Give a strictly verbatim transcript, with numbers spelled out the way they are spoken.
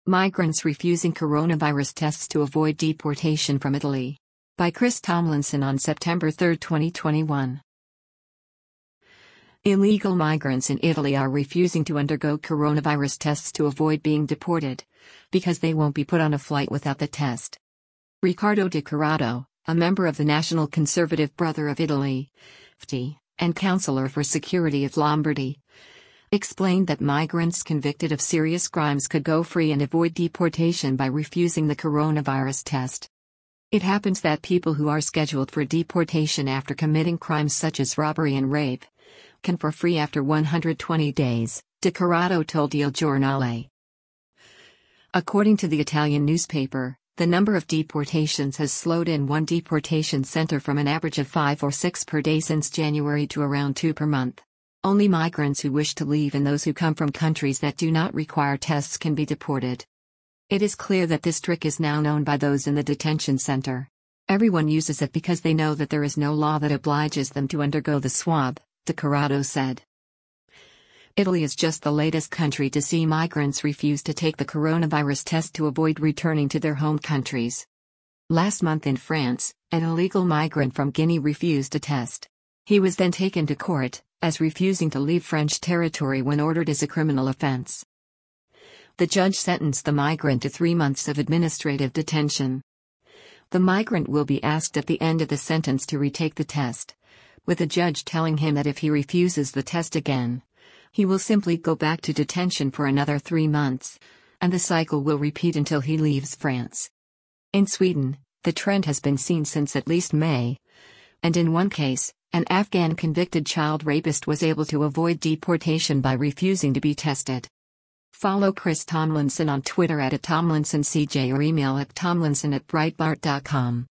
Migrants refusing coronavirus tests to avoid deportation from Italy. By Chris Tomlinson on September third, twenty twenty-one. Illegal migrants in Italy are refusing to undergo coronavirus tests to avoid being deported, because they won't be put on a flight without the test. Riccardo Di Corrado, a member of the National Conservative Brother of Italy, F T, and Councillor for Security of Lombardy, explained that migrants convicted of serious crimes could go free and avoid deportation by refusing the coronavirus test. It happens that people who are scheduled for deportation after committing crimes such as robbery and rape can for free after one hundred twenty days, Di Corrado told Il Giornale. According to the Italian newspaper, the number of deportations has slowed in one deportation center from an average of five or six per day since January to around two per month. Only migrants who wish to leave and those who come from countries that do not require tests can be deported. It is clear that this trick is now known by those in the detention center. Everyone uses it because they know that there is no law that obliges them to undergo the swab, Di Corrado said. Italy is just the latest country to see migrants refuse to take the coronavirus test to avoid returning to their home countries. Last month in France, an illegal migrant from Guinea refused a test. He was then taken to court, as refusing to leave French territory when ordered is a criminal offense. The judge sentenced the migrant to three months of administrative detention. The migrant will be asked at the end of the sentence to retake the test, with the judge telling him that if he refuses the test again, he will simply go back to detention for another three months, and the cycle will repeat until he leaves France. In Sweden, the trend has been seen since at least May, and in one case, an Afghan convicted child rapist was able to avoid deportation by refusing to be tested. Follow Chris Tomlinson on Twitter at Tomlinson C J or email at tomlinson at breitbart dot com.